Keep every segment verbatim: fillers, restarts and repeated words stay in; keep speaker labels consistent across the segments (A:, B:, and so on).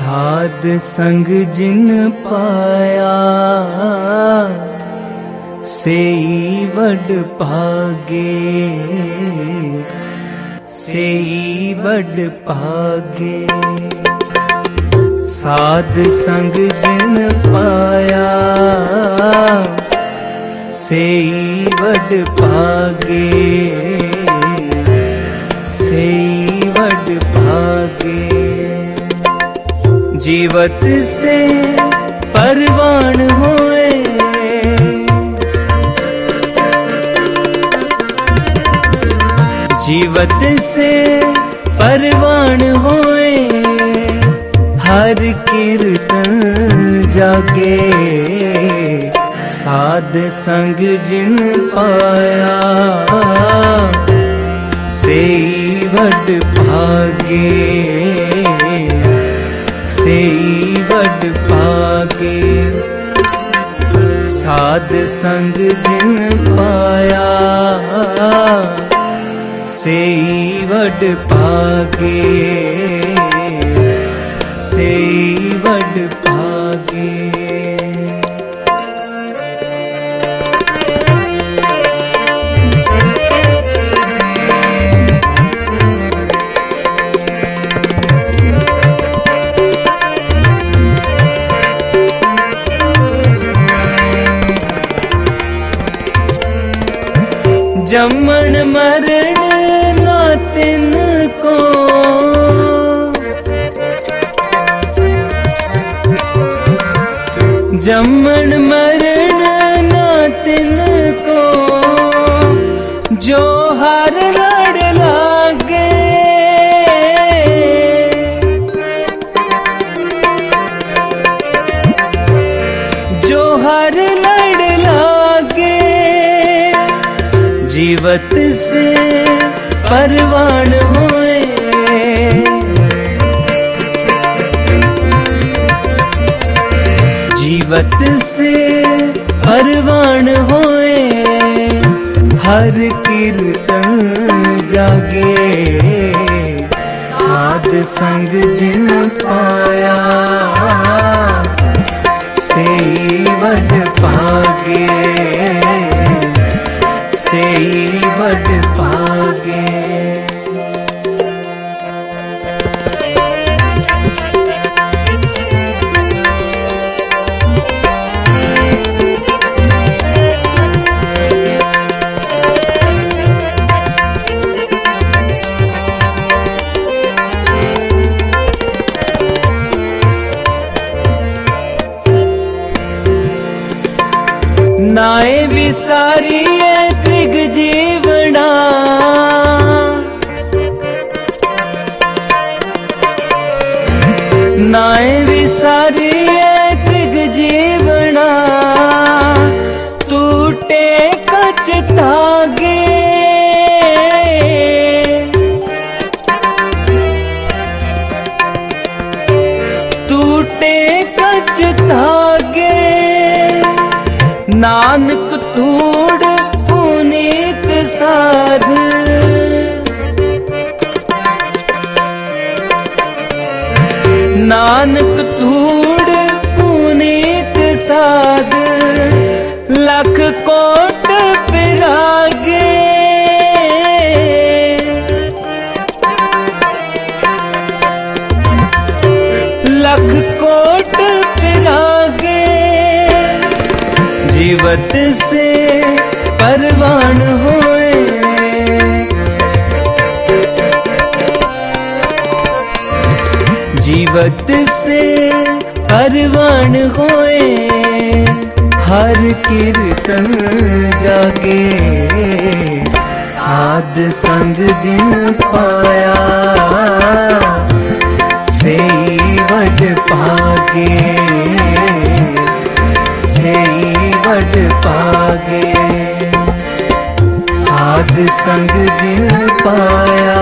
A: साध संग जिन पाया सेई वड भागे, सेई वड भागे। साध संग जिन पाया सेई वड भागे, सेई वड भागे। जीवत से परवान होए, जीवत से परवान होए, हर कीर्तन जागे। साध संग जिन पाया सेई वड भागे, सेई वड भागे। साध संग जिन पाया सेई वड भागे, सेई वड भागे। जमन मरण ना तिन को, जमन मरण ना तिन को, जो हर लड़ लागे। जो हर लड़ लागे, जीवत से परवान होए, जीवत से परवान होए, हर कीर्तन जागे। साध संग जिन पाया सेई वड भागे, सेई वड भागे। नाए विसारिए त्रिग जीवना, नाए विसारिए त्रिग जीवना, टूटे कच तागे। टूटे कच तागे, नानक तूड़ पुनीत साध। नानक तूड़ पुनीत साध, लख कोट पिरागे। लख कोट पिरागे, जीवत से परवान होए, जीवत से परवान होए, हर कीर्तन जागे। साध संग जिन पाया सेई वड भागे, सेई वड भागे। साध संग जिन पाया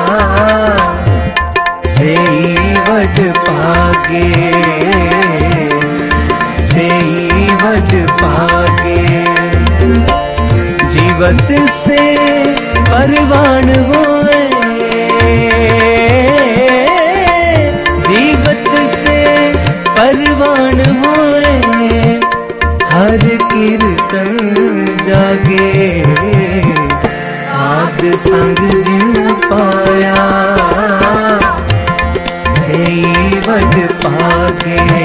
A: सेई वड भागे, सेई वड भागे। जीवत से परवान होए, जीवत से भागे, साध संग जिन पाया सेई वड पागे,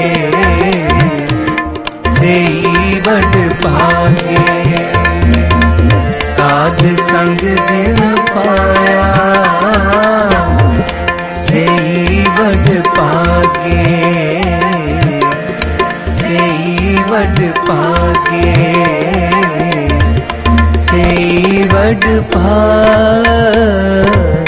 A: सेई वड पागे। साध संग जिन पाया सेई वड पागे, सेई वड पागे, सेई वड पागे।